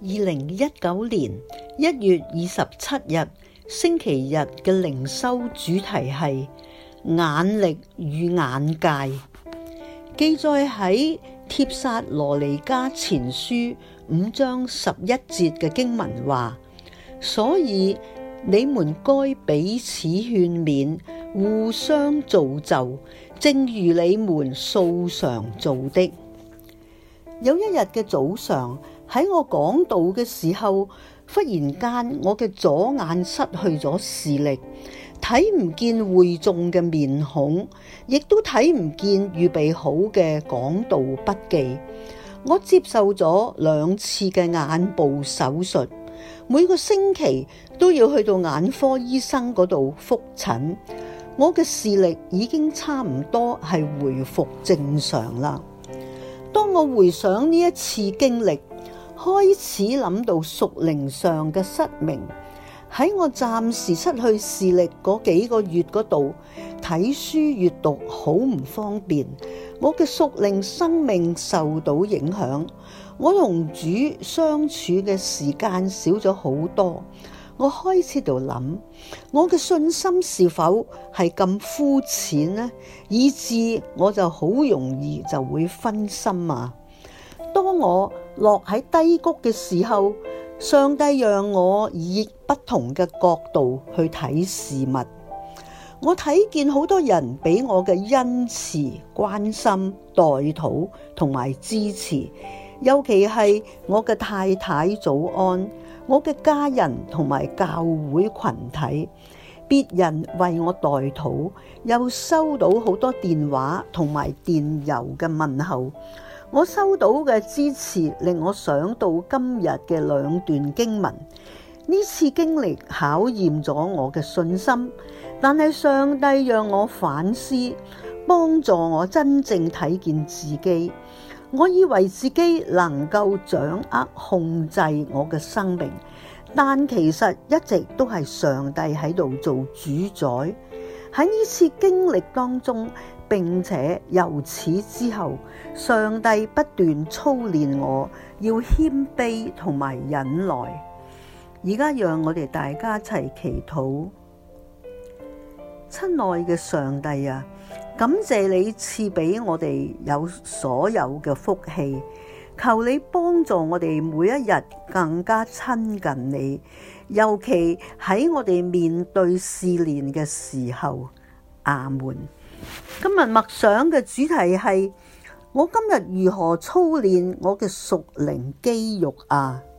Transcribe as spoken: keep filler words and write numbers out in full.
二零一九年一月二十七日星期日嘅靈修主題係眼力與眼界，記載喺帖撒羅尼迦前書五章十一節嘅經文話：所以你們該彼此勸勉，互相造就，正如你們素常做的。有一日嘅早上，喺我講道嘅時候，忽然間我嘅左眼失去咗視力，睇唔見會眾嘅面孔，亦都睇唔見預備好嘅講道筆記。我接受咗兩次嘅眼部手術，每個星期都要去到眼科醫生嗰度復診。我嘅視力已經差唔多係回復正常啦。當我回想呢一次經歷，開始諗到屬靈上嘅失明，喺我暫時失去視力嗰幾個月嗰度，睇書閱讀好唔方便，我嘅屬靈生命受到影響，我同主相處嘅時間少咗好多。我開始度諗，我嘅信心是否係咁膚淺呢？以致我就好容易就會分心啊！當我落喺低谷嘅時候，上帝讓我以不同嘅角度去睇事物。我睇見好多人俾我嘅恩慈、關心、代禱同埋支持，尤其係我嘅太太早安，我嘅家人同埋教會群體，別人為我代禱，又收到好多電話同埋電郵嘅問候。我收到嘅支持令我想到今日嘅兩段經文。呢次經歷考驗咗我嘅信心，但係上帝讓我反思，幫助我真正睇見自己。我以為自己能夠掌握控制我嘅生命，但其實一直都係上帝喺度做主宰。喺呢次經歷當中，並且由此之後，上帝不斷操練我，要謙卑同埋忍耐。而家讓我哋大家一齊祈禱。親愛嘅上帝啊，感謝你賜俾我哋有所有嘅福氣，求你幫助我哋每一日更加親近你，尤其喺我哋面對試煉嘅時候。阿門。今日默想嘅主題係：我今日如何操練我嘅屬靈肌肉啊？